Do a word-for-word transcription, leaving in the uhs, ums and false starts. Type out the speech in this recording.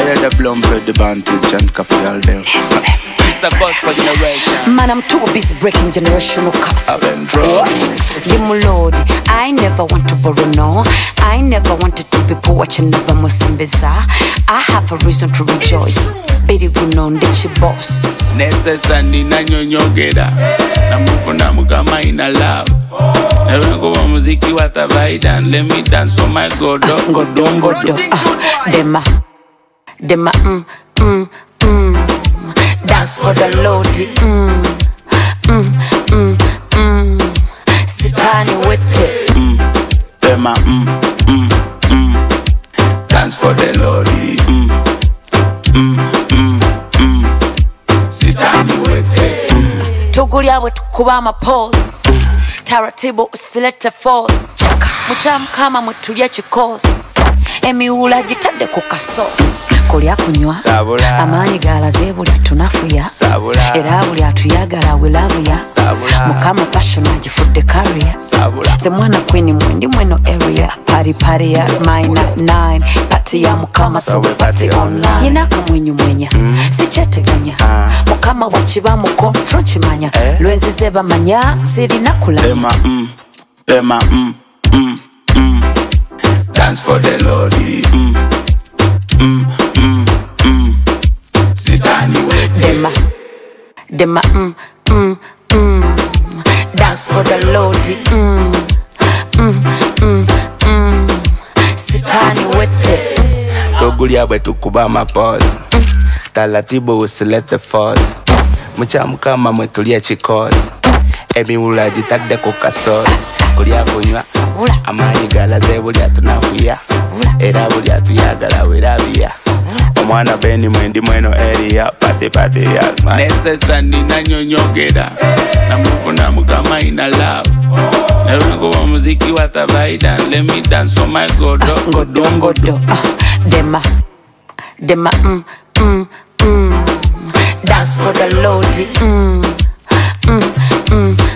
hear the blum for the vantage and coffee all them. It's a bus for generation. Man, I'm too busy breaking generational curses. Limu Lord, I never want to borrow, no. I never wanted to be poor watching never musimbiza. I have a reason to rejoice. Bidi gunon dichi boss. Necessary na nyonyogeda. Na mufu na mugama ina love. Never go on muziki watavaida and let me dance for my God. Godo, godo, ah, dema, dema, mm, mm, mm. Dance for the Lord, mm, mm, mm, mm. Sitani wete, mm, dema, mm, mm, mm. Dance for the Lord, mm, mm, mm, mm. Sitani wete, mm. Tuguli awe tukuba ama pose. Taratibu usilete force. Muchamu kama mwetulia chikosi. Emi ula jitade kukasosi. Kulia kunywa amani gala zebuli atunafuya. Era buli atuyagala we love ya. Mukama passion ajifudde career. Ze mwana queen mwendi mweno area. Party party ya mine at nine. Party ya mukama so we party online. Yinaka mwenyu mwenya sicheteganya. Mukama wachiba mu control chimanya. Lwenzi zeba manya siri nakulanya. Dema mm, dema mm, mm, mm. Dance for the Lord, mm, mm, mm, mm. Sitani wete. Dema, dema mm, mm, mm. Dance for the Lord, mm, mm, mm, mm. Sitani wete. Tuguli awe tukuba ama pause. Taratibu usilete force. Muchamu kama mwetulia chikosi. Emi ula jitade kukasosi. Kulia kunywa amani gala zebuli atunafuya. Era buli atuyagala we love ya. Omwana beni mwendi mweno area. Pate pate ya necessary na nyonyogeda. Na mufu na mugama ina love. Never go on muziki watavaida and let me dance for my God. Godo, godo, ah, dema, dema, mm, mm, mm. Dance for the Lord, mm, mm, mm.